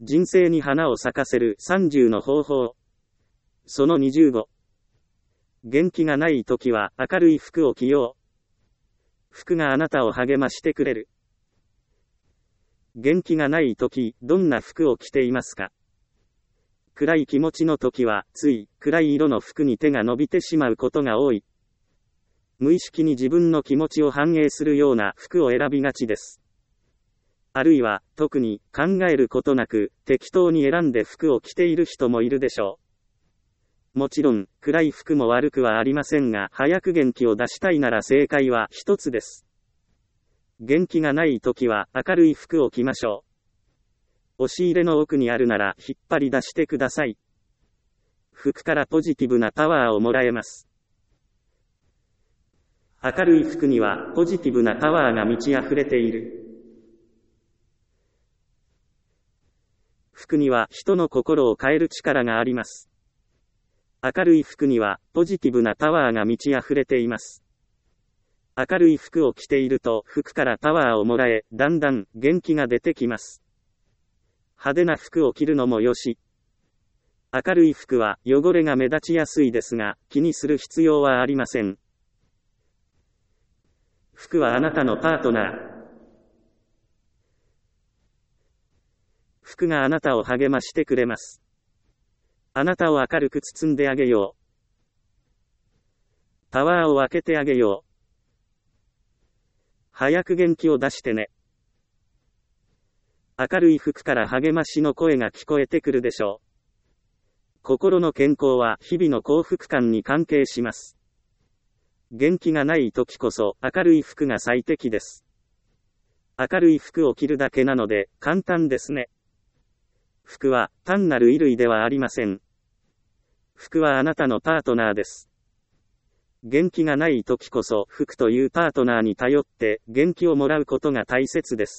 人生に花を咲かせる30の方法。その25。元気がないときは明るい服を着よう。服があなたを励ましてくれる。元気がないとき、どんな服を着ていますか？暗い気持ちのときは、つい暗い色の服に手が伸びてしまうことが多い。無意識に自分の気持ちを反映するような服を選びがちです。あるいは、特に考えることなく、適当に選んで服を着ている人もいるでしょう。もちろん、暗い服も悪くはありませんが、早く元気を出したいなら正解は一つです。元気がないときは、明るい服を着ましょう。押し入れの奥にあるなら、引っ張り出してください。服からポジティブなパワーをもらえます。明るい服には、ポジティブなパワーが満ち溢れている。服には人の心を変える力があります。明るい服にはポジティブなパワーが満ち溢れています。明るい服を着ていると服からパワーをもらえ、だんだん元気が出てきます。派手な服を着るのもよし。明るい服は汚れが目立ちやすいですが、気にする必要はありません。服はあなたのパートナー。服があなたを励ましてくれます。あなたを明るく包んであげよう。パワーを分けてあげよう。早く元気を出してね。明るい服から励ましの声が聞こえてくるでしょう。心の健康は日々の幸福感に関係します。元気がない時こそ明るい服が最適です。明るい服を着るだけなので簡単ですね。服は単なる衣類ではありません。服はあなたのパートナーです。元気がない時こそ服というパートナーに頼って元気をもらうことが大切です。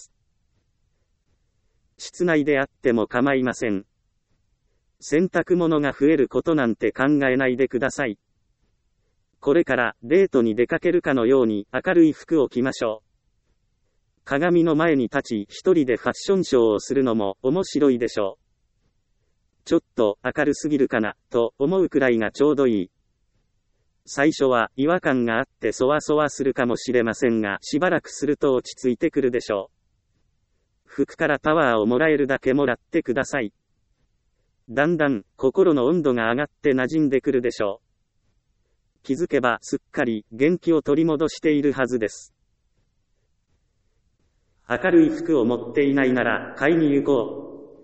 室内であっても構いません。洗濯物が増えることなんて考えないでください。これからデートに出かけるかのように明るい服を着ましょう。鏡の前に立ち一人でファッションショーをするのも面白いでしょう。ちょっと明るすぎるかなと思うくらいがちょうどいい。最初は違和感があってそわそわするかもしれませんが、しばらくすると落ち着いてくるでしょう。服からパワーをもらえるだけもらってください。だんだん心の温度が上がって馴染んでくるでしょう。気づけばすっかり元気を取り戻しているはずです。明るい服を持っていないなら買いに行こ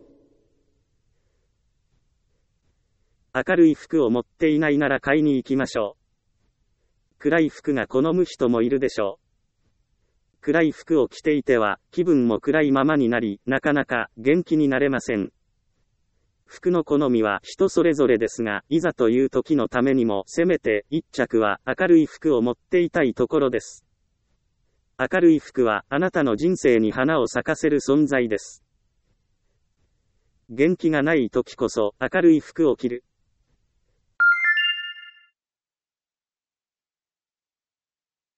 う。明るい服を持っていないなら買いに行きましょう。暗い服が好む人もいるでしょう。暗い服を着ていては気分も暗いままになり、なかなか元気になれません。服の好みは人それぞれですが、いざという時のためにもせめて一着は明るい服を持っていたいところです。明るい服はあなたの人生に花を咲かせる存在です。元気がない時こそ明るい服を着る。